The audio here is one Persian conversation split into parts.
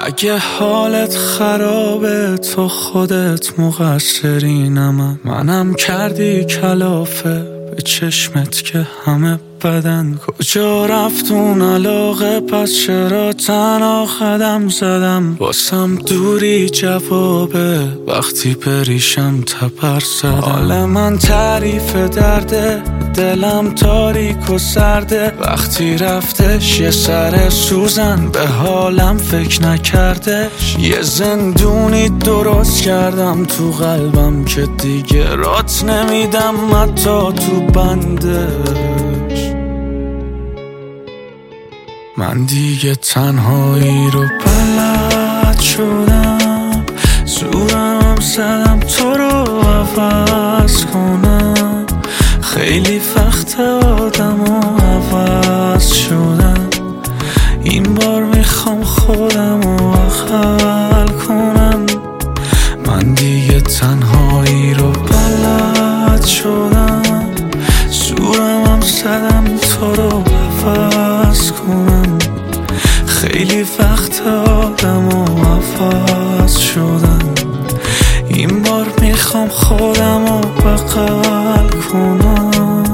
اگه حالت خرابه تو خودت مقصری، نه منم کردی کلافه به چشمت که همه بدن. کجا رفت اون علاقه؟ پس چرا تنها قدم زدم؟ واسم دوری جوابه وقتی پریشم تپر زدم. حال من تعریف درده، دلم تاریک و سرده. وقتی رفتش یه سر سوزن به حالم فکر نکرده. یه زندونی درست کردم تو قلبم که دیگه رات نمیدم حتی تو بندش. من دیگه تنهایی رو بلد شدم، زورم زدم تو رو عوض کنم. خیلی وقت آدم رو عوض شدم، این بار میخوام خودم رو عقل کنم. من دیگه تنهایی رو بلد شدم، زورم زدم تو رو عوض کنم. خیلی وقت آدم رو عوض شدم، این بار میخوام خودم رو بغل کنم.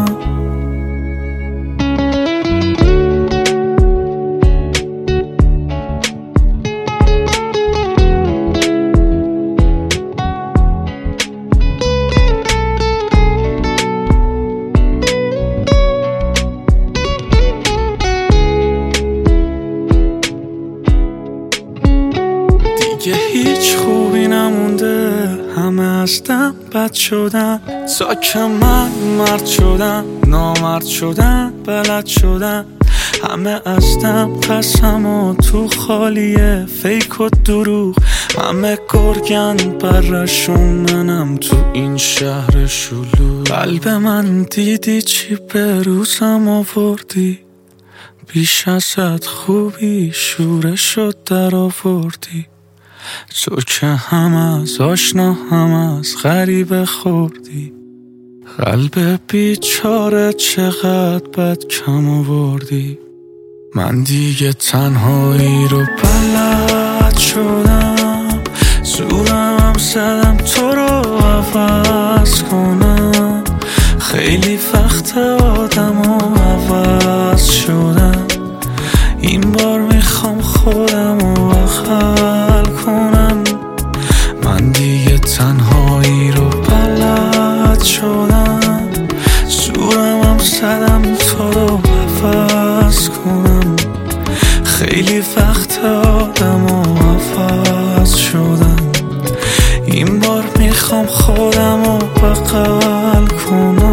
دیگه هیچ خوبی نمونده، همه از دم بد شدن. تا که من مرد شدم، نامرد شدم، بلد شدم. همه از دم قسم و تو خالیه فیک و دروغ. همه گرگن برشون، منم تو این شهر شلوغ. قلب من دیدی چی به روزم آوردی؟ بیش ازت خوبی شورشو در آوردی. تو که هم از آشنا هم از غریبه خوردی. قلب بیچاره چقدر بد کم آوردی. من دیگه تنهایی رو بلد شدم، زورم زدم تو رو عوض کنم. خیلی وقت آدم رو عوض شدم، این بار میخوام خودم رو عقل کنم. من دیگه تنهایی رو بلد شدم، زورم زدم تو رو عوض کنم. خیلی وقت آدم رو عوض شدم، این بار میخوام خودم رو بغل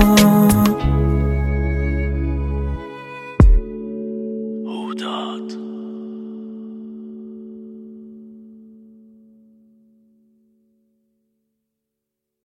کنم.